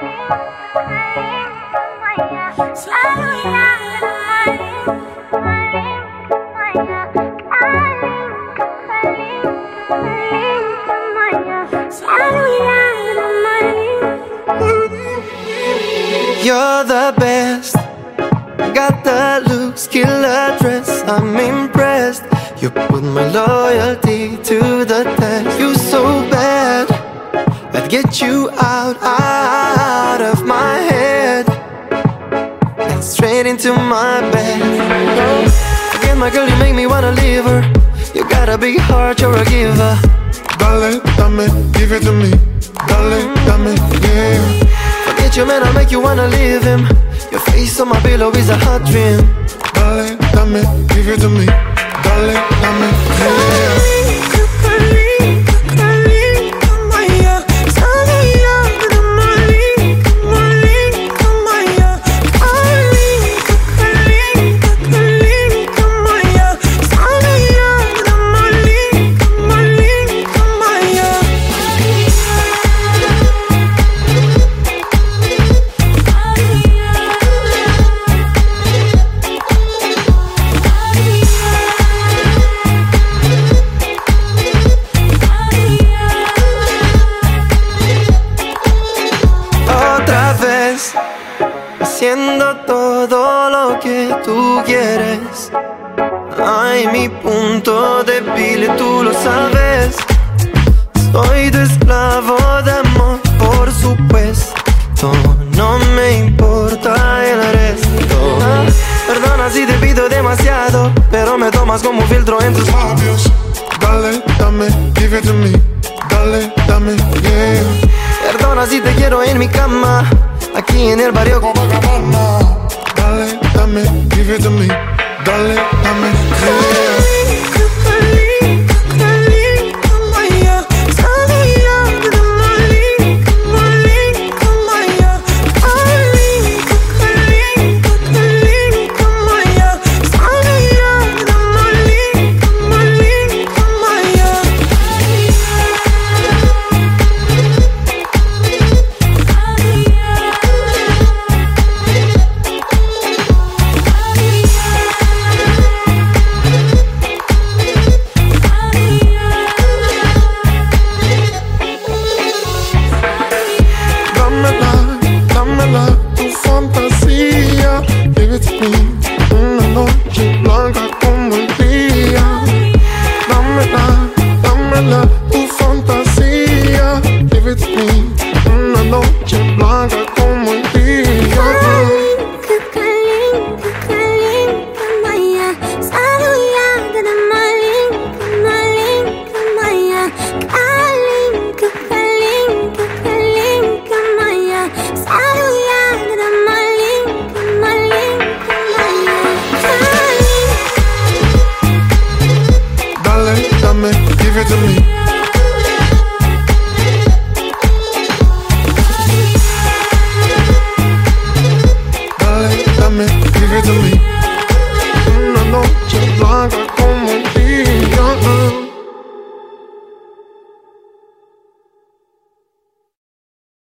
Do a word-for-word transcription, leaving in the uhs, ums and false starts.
You're the best, got the looks, killer dress, I'm impressed. You put my loyalty to the test. You so bad, I'd get you out, out of my head and straight into my bed. Again, my girl, you make me wanna leave her. You got a big heart, you're a giver. Dale, dame, give it to me. Dale, dame, yeah. Forget your man, I'll make you wanna leave him. Your face on my pillow is a hot dream. Dale, dame, give it to me. Dale, dame, yeah. Haciendo todo lo que tú quieres. Ay, mi punto débil, tú lo sabes. Soy tu esclavo de amor, por supuesto. No me importa el resto. Ah, perdona si te pido demasiado, pero me tomas como un filtro en tus labios. Dale, dame, give it to me. Dale, dame, yeah. Perdona si te quiero en mi cama, aquí en el barrio Copacabana. Dale, dame, give it to me. Dale, dame, yeah. Tu fantasía, give it to me. Una noche blanca como el día. Dámela, dámela, tu fantasía, give it to me. Una noche blanca como el día. Give it to me. Dale, dame, give it to me.